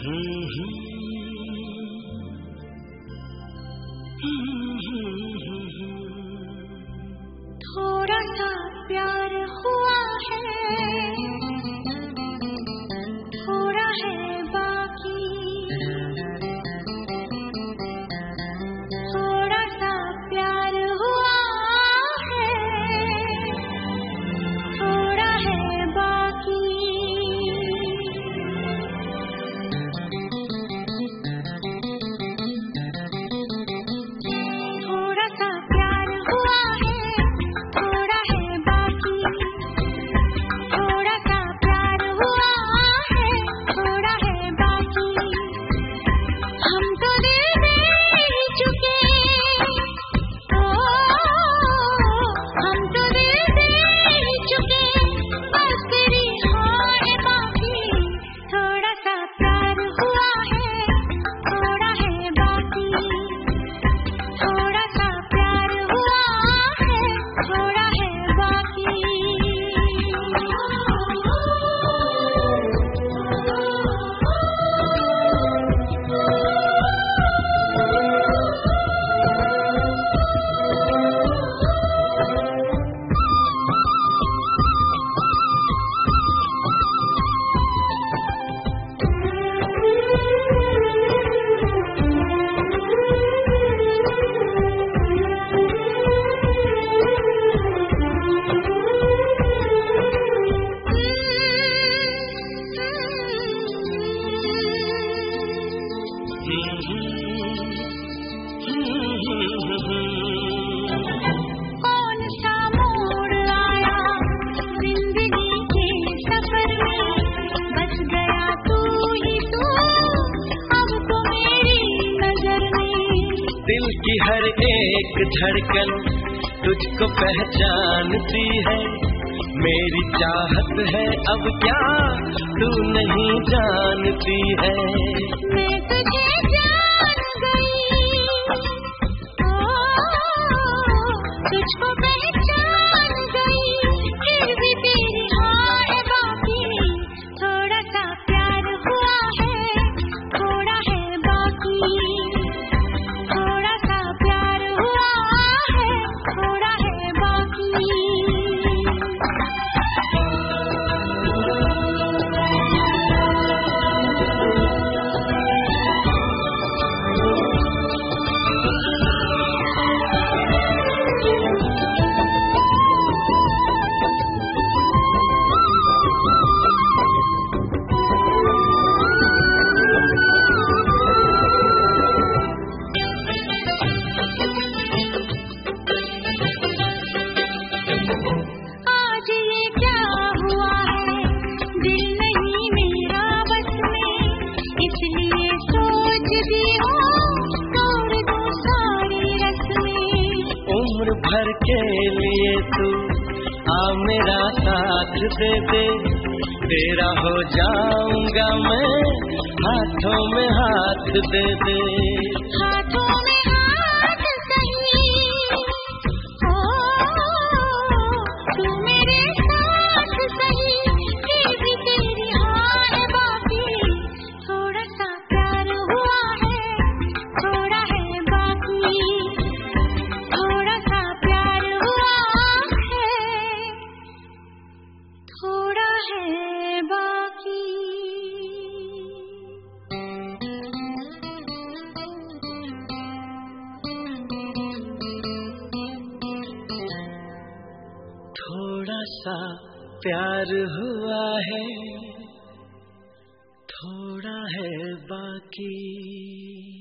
थोड़ा सा प्यार हुआ है, थोड़ा है बाकी। थोड़ा सा प्यार हुआ है, थोड़ा है बाकी। कौन सा मोड़ आया जिंदगी के सफर में, बच गया तू ही तू अब तो मेरी नजर में। दिल की हर एक धड़कन तुझको पहचानती है, मेरी चाहत है अब क्या तू नहीं जानती है। मैं तुझे जान गई, तुझको पहचान गई, फिर भी तेरी हाँ है बाकी। थोड़ा सा प्यार हुआ है, थोड़ा है बाकी। थोड़ा सा प्यार हुआ है, थोड़ा है बाकी। उम्र भर के लिए तू आ मेरा साथ दे दे, तेरा हो जाऊंगा मैं, हाथों में हाथ दे दे। हाथों में हाथ सही, तू मेरे साथ सही, फिर भी तेरी हाँ है बाकी। थोड़ा सा प्यार हुआ है, थोड़ा है बाकी। थोड़ा सा प्यार हुआ है, थोड़ा है बाकी। थोड़ा सा प्यार हुआ है, थोड़ा है बाकी।